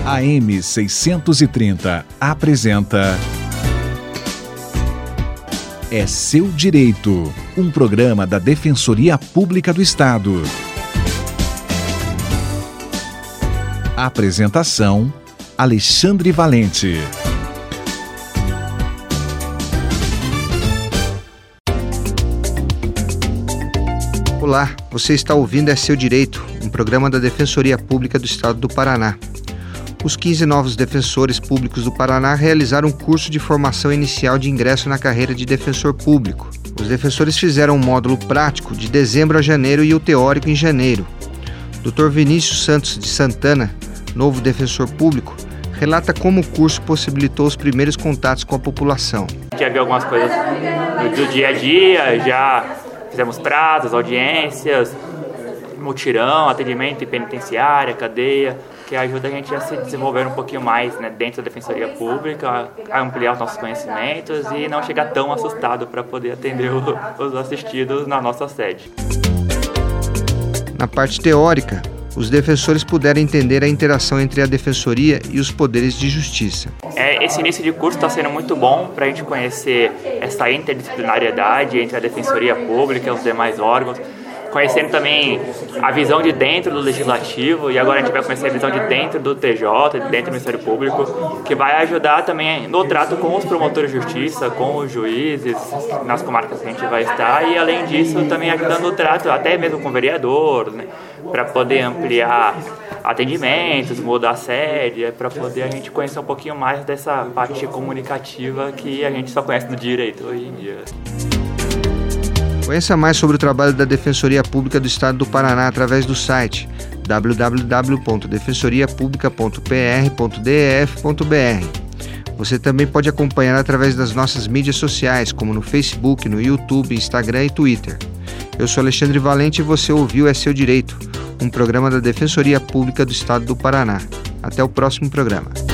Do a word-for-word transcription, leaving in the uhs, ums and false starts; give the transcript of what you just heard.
A M seiscentos e trinta apresenta É Seu Direito, um programa da Defensoria Pública do Estado. Apresentação: Alexandre Valente. Olá, você está ouvindo É Seu Direito, um programa da Defensoria Pública do Estado do Paraná. Os quinze novos defensores públicos do Paraná realizaram um curso de formação inicial de ingresso na carreira de defensor público. Os defensores fizeram um módulo prático de dezembro a janeiro e o teórico em janeiro. doutor Vinícius Santos de Santana, novo defensor público, relata como o curso possibilitou os primeiros contatos com a população. Já vi algumas coisas do, do dia a dia, já fizemos prazos, audiências, mutirão, atendimento em penitenciária, cadeia, que ajuda a gente a se desenvolver um pouquinho mais, né, dentro da Defensoria Pública, a ampliar os nossos conhecimentos e não chegar tão assustado para poder atender o, os assistidos na nossa sede. Na parte teórica, os defensores puderam entender a interação entre a Defensoria e os poderes de justiça. É, esse início de curso está sendo muito bom para a gente conhecer essa interdisciplinariedade entre a Defensoria Pública e os demais órgãos, conhecendo também a visão de dentro do Legislativo, e agora a gente vai conhecer a visão de dentro do T J, de dentro do Ministério Público, que vai ajudar também no trato com os promotores de justiça, com os juízes, nas comarcas que a gente vai estar, e além disso também ajudando o trato até mesmo com o vereador, né, para poder ampliar atendimentos, mudar a sede, para poder a gente conhecer um pouquinho mais dessa parte comunicativa que a gente só conhece no direito hoje em dia. Conheça mais sobre o trabalho da Defensoria Pública do Estado do Paraná através do site w w w ponto defensoria publica ponto p r ponto d e f ponto b r. Você também pode acompanhar através das nossas mídias sociais, como no Facebook, no YouTube, Instagram e Twitter. Eu sou Alexandre Valente e você ouviu É Seu Direito, um programa da Defensoria Pública do Estado do Paraná. Até o próximo programa.